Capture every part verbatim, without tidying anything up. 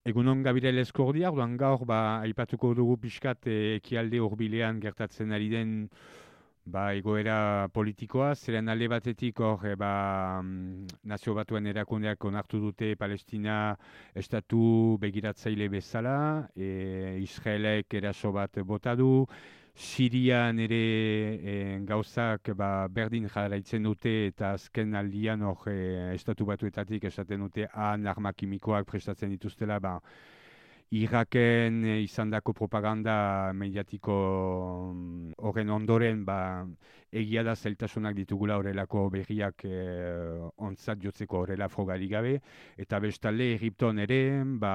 Egunon Gabriel Eskordia, orduan gaur ba, aipatuko dugu pixkat eh, ekialde hurbilean gertatzen ari den ba, egoera politikoa, zeren alde batetik hor eh, ba, mm, nazio batuen erakundeak onartu dute Palestina estatu begiratzaile bezala, e, Israelek eraso bat bota du, Sirian ere e, gauzak ba, berdin jarraitzen dute eta azken aldian hor e, estatu batuetatik esaten dute han arma kimikoak prestatzen dituztela ba, Iraken e, izandako propaganda mediatiko mm, horren ondoren ba, egia da zeltasunak ditugula horrelako berriak e, ontzat jotzeko horrela frogarik gabe eta bestalde Egipton ere ba,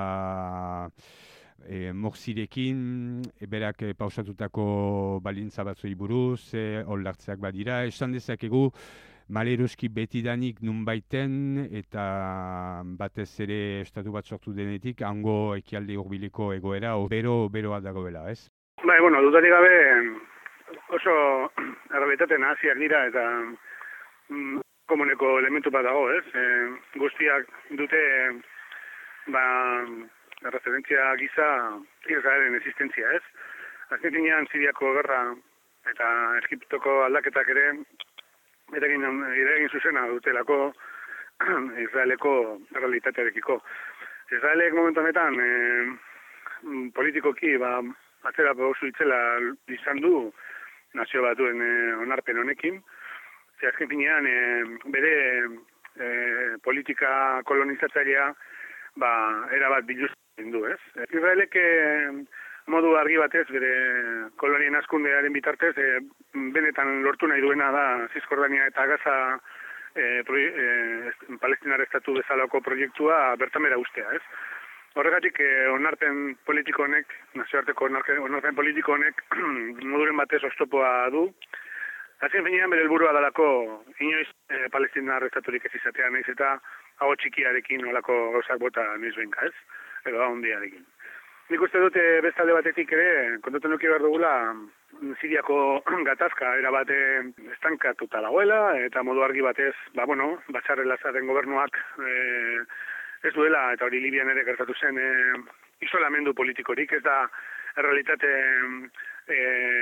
e, Morsirekin, e, berak e, pausatutako balintza batzuei buruz, e, oldartzeak badira, esan dezakegu, maleruski betidanik nunbaiten eta batez ere estatu bat sortu denetik, hango ekialde hurbileko egoera, bero, beroa dagoela, ez? Bai, bueno, dudarik gabe oso errealitate nahasiak dira eta mm, komuneko elementu bat dago, ez? E, guztiak dute ba, referentzia gisa Israelen existentzia, ez? Azken finean Siriako gerra eta Egiptoko aldaketak ere eragin, eragin zuzena dutelako Israeleko realitatearekiko. Israelek momentu honetan e, politikoki ba, atzera pausu itzela izan du nazio batuen e, onarpen honekin. Ze azken finean e, bere e, politika kolonizatzailea ba, erabat biluzten du, ez? Israelek e, modu argi batez bere kolonien askundearen bitartez e, benetan lortu nahi duena da Zizkordania eta Gaza e, pro, e, Palestinar estatu bezalako proiektua bertamera ustea, ez? Horregatik eh, onarpen politiko honek, nazioarteko onarpen, onarpen politiko honek moduren batez oztopoa du. Azken finean bere helburua dalako inoiz eh, Palestinar estaturik ez izatea, naiz eta hau txikiarekin olako gauzak bota noiz benka, ez? Edo hau hondiarekin. Nik uste dute bestalde batetik ere, kontoten nuki behar dugula, Siriako gatazka erabate estankatuta dagoela, eta modu argi batez, ba bueno, Bashar al-Assaden gobernuak eh, ez duela, eta hori Libian ere gertatu zen, e, isolamendu politikorik, ez da errealitate e,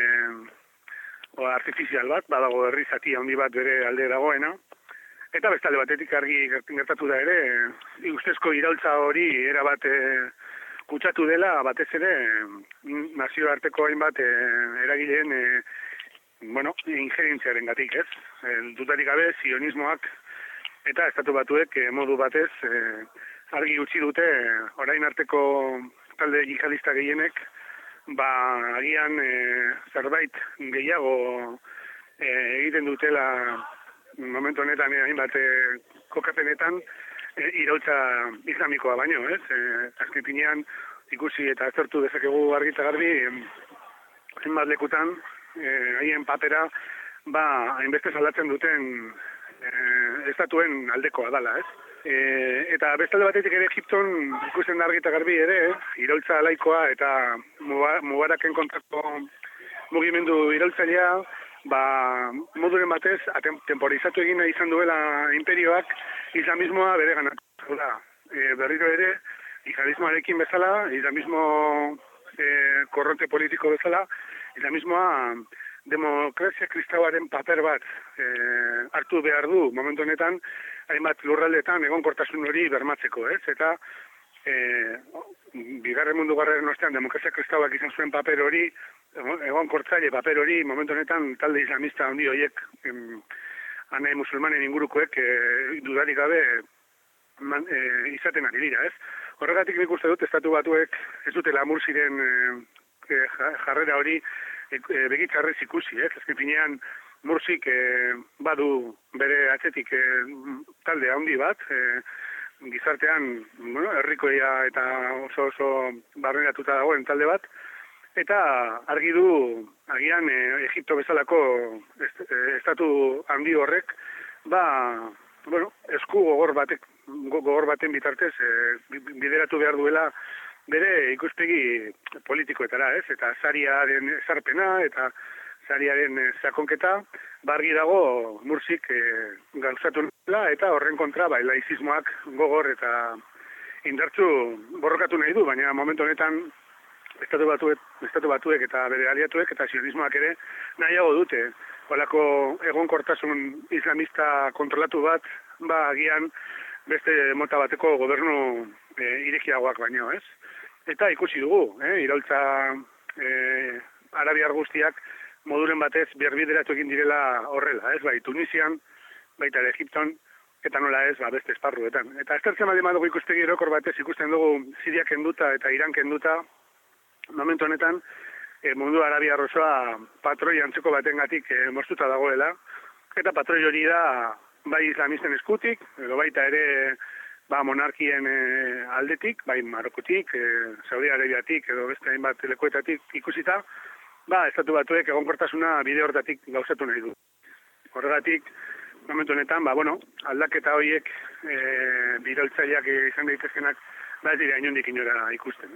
o artifizial bat, badago herri zati handi bat bere alde dagoena, eta bestalde batetik argi gertatu da ere, e, ustezko iraultza hori erabat e, kutsatu dela, batez ere, nazioarteko hainbat e, eragileen e, bueno, ingerentziaren gatik, ez? E, dutarik gabe, sionismoak eta estatu batuek e, modu batez e, argi utzi dute orain arteko talde jihadista gehienek ba agian e, zerbait gehiago e, egiten dutela momentu honetan e, hainbat e, kokapenetan e, iraultza islamikoa baino, ez? E, azken finean ikusi eta aztertu dezakegu argi eta garbi hainbat lekutan haien e, papera ba hainbeste salatzen duten e, estatuen aldekoa dala, ez? E, eta bestalde batetik ere Egipton ikusten da argi eta garbi ere, iraultza laikoa eta Mubaraken kontrako mugimendu iraultzailea, ba, moduren batez, atem, temporizatu egin nahi izan duela imperioak islamismoa bere ganatu da. E, berriro ere, jihadismoarekin bezala, islamismo e, korronte politiko bezala, islamismoa demokrazia kristauaren paper bat e, hartu behar du momentu honetan, hainbat lurraldetan egonkortasun hori bermatzeko, ez? Eta e, bigarren mundu garraren ostean demokrazia kristauak izan zuen paper hori, egonkortzaile paper hori momentu honetan talde islamista handi horiek em, anai musulmanen ingurukoek e, dudarik gabe man, e, izaten ari dira, ez? Horregatik nik uste dut estatu batuek ez dutela Mursiren e, jarrera hori e, e, begitzarrez ikusi, ez? Azken finean Mursik e, badu bere atzetik e, talde handi bat, e, gizartean bueno, herrikoia eta oso oso barneratuta dagoen talde bat, eta argi du agian e, Egipto bezalako est, e, estatu handi horrek, ba, bueno, esku gogor batek, gogor baten bitartez e, bideratu behar duela bere ikuspegi politikoetara, ez? Eta sariaren ezarpena eta sariaren sakonketa, bargi dago Mursik e, gauzatu nela, eta horren kontra bai laizismoak gogor eta indartzu borrokatu nahi du, baina momentu honetan estatu batuek, estatu batuek eta bere aliatuek eta sionismoak ere nahiago dute. Holako egonkortasun islamista kontrolatu bat, ba agian beste mota bateko gobernu e, irekiagoak baino, ez? Eta ikusi dugu, eh, iraultza e, arabiar guztiak moduren batez berbideratu egin direla horrela, ez? Bai, Tunisian, baita ere Egipton, eta nola ez, ba, beste esparruetan. Eta estertzen baldin badugu ikustegi erokor batez ikusten dugu Siria kenduta eta Iran kenduta, momentu honetan, e, mundu arabiar osoa patroi antzeko batengatik e, moztuta dagoela, eta patroi hori da bai islamisten eskutik, edo baita ere ba, monarkien e, aldetik, bai Marokotik, e, Saudi Arabiatik, edo beste hainbat lekuetatik ikusita, ba, estatu batuek egonkortasuna bide hortatik gauzatu nahi du. Horregatik, momentu honetan, ba, bueno, aldaketa horiek e, biraultzaileak izan daitezkenak, ba, ez dira inondik inora ikusten.